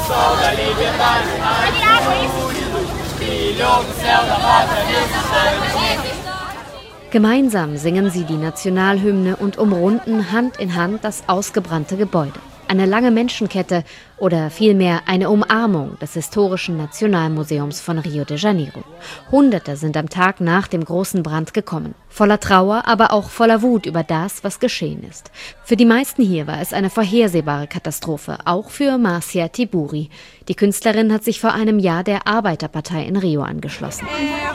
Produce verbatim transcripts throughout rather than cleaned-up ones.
sol da liberdade nasce, filho do céu da pátria resistente. Gemeinsam singen sie die Nationalhymne und umrunden Hand in Hand das ausgebrannte Gebäude. Eine lange Menschenkette oder vielmehr eine Umarmung des historischen Nationalmuseums von Rio de Janeiro. Hunderte sind am Tag nach dem großen Brand gekommen. Voller Trauer, aber auch voller Wut über das, was geschehen ist. Für die meisten hier war es eine vorhersehbare Katastrophe, auch für Marcia Tiburi. Die Künstlerin hat sich vor einem Jahr der Arbeiterpartei in Rio angeschlossen.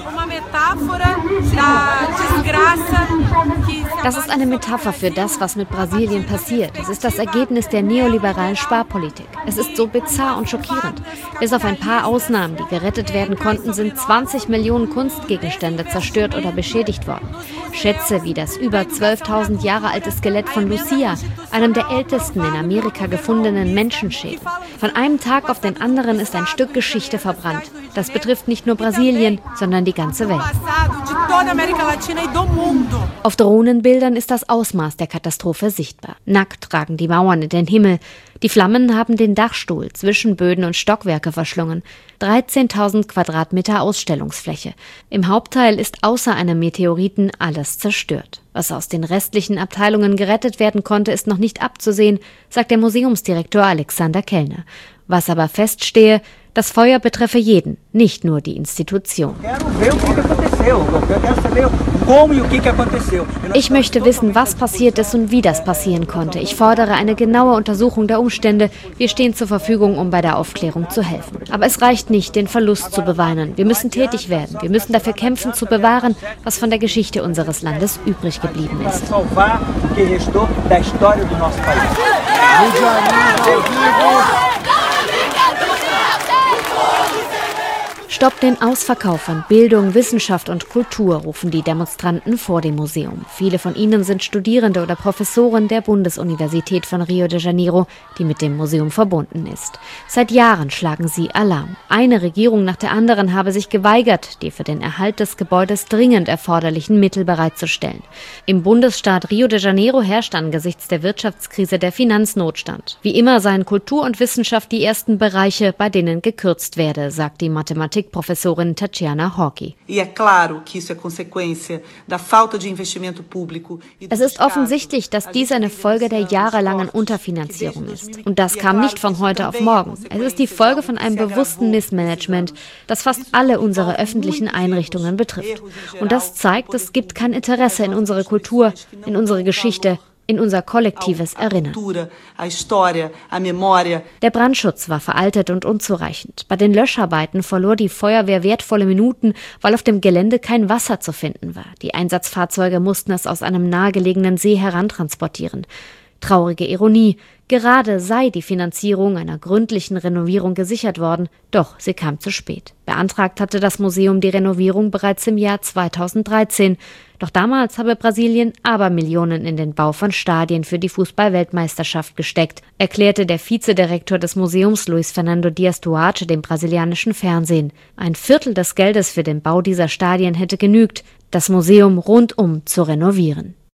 Das ist eine Metapher für das, was mit Brasilien passiert. Es ist das Ergebnis der neoliberalen Sparpolitik. Es ist so bizarr und schockierend. Bis auf ein paar Ausnahmen, die gerettet werden konnten, sind zwanzig Millionen Kunstgegenstände zerstört oder beschädigt worden. Schätze wie das über zwölftausend Jahre alte Skelett von Lucia, einem der ältesten in Amerika gefundenen Menschenschädel. Von einem Tag auf den anderen ist ein Stück Geschichte verbrannt. Das betrifft nicht nur Brasilien, sondern die ganze Welt. Auf Drohnenbildern ist das Ausmaß der Katastrophe sichtbar. Nackt ragen die Mauern in den Himmel. Die Flammen haben den Dachstuhl zwischen Böden und Stockwerke verschlungen. dreizehntausend Quadratmeter Ausstellungsfläche. Im Hauptteil ist außer einem Meteoriten alles zerstört. Was aus den restlichen Abteilungen gerettet werden konnte, ist noch nicht abzusehen, sagt der Museumsdirektor Alexander Kellner. Was aber feststehe, das Feuer betreffe jeden, nicht nur die Institution. Ich möchte wissen, was passiert ist und wie das passieren konnte. Ich fordere eine genaue Untersuchung der Umstände. Wir stehen zur Verfügung, um bei der Aufklärung zu helfen. Aber es reicht nicht, den Verlust zu beweinen. Wir müssen tätig werden. Wir müssen dafür kämpfen, zu bewahren, was von der Geschichte unseres Landes übrig geblieben ist. Stopp den Ausverkauf von Bildung, Wissenschaft und Kultur, rufen die Demonstranten vor dem Museum. Viele von ihnen sind Studierende oder Professoren der Bundesuniversität von Rio de Janeiro, die mit dem Museum verbunden ist. Seit Jahren schlagen sie Alarm. Eine Regierung nach der anderen habe sich geweigert, die für den Erhalt des Gebäudes dringend erforderlichen Mittel bereitzustellen. Im Bundesstaat Rio de Janeiro herrscht angesichts der Wirtschaftskrise der Finanznotstand. Wie immer seien Kultur und Wissenschaft die ersten Bereiche, bei denen gekürzt werde, sagt die Mathematik Professorin Tatiana Horky. Es ist offensichtlich, dass dies eine Folge der jahrelangen Unterfinanzierung ist. Und das kam nicht von heute auf morgen. Es ist die Folge von einem bewussten Missmanagement, das fast alle unsere öffentlichen Einrichtungen betrifft. Und das zeigt, es gibt kein Interesse in unsere Kultur, in unsere Geschichte, in unser kollektives Erinnern. Der Brandschutz war veraltet und unzureichend. Bei den Löscharbeiten verlor die Feuerwehr wertvolle Minuten, weil auf dem Gelände kein Wasser zu finden war. Die Einsatzfahrzeuge mussten es aus einem nahegelegenen See herantransportieren. Traurige Ironie. Gerade sei die Finanzierung einer gründlichen Renovierung gesichert worden, doch sie kam zu spät. Beantragt hatte das Museum die Renovierung bereits im Jahr zweitausenddreizehn. Doch damals habe Brasilien Abermillionen in den Bau von Stadien für die Fußball-Weltmeisterschaft gesteckt, erklärte der Vizedirektor des Museums Luis Fernando Dias Duarte dem brasilianischen Fernsehen. Ein Viertel des Geldes für den Bau dieser Stadien hätte genügt, das Museum rundum zu renovieren.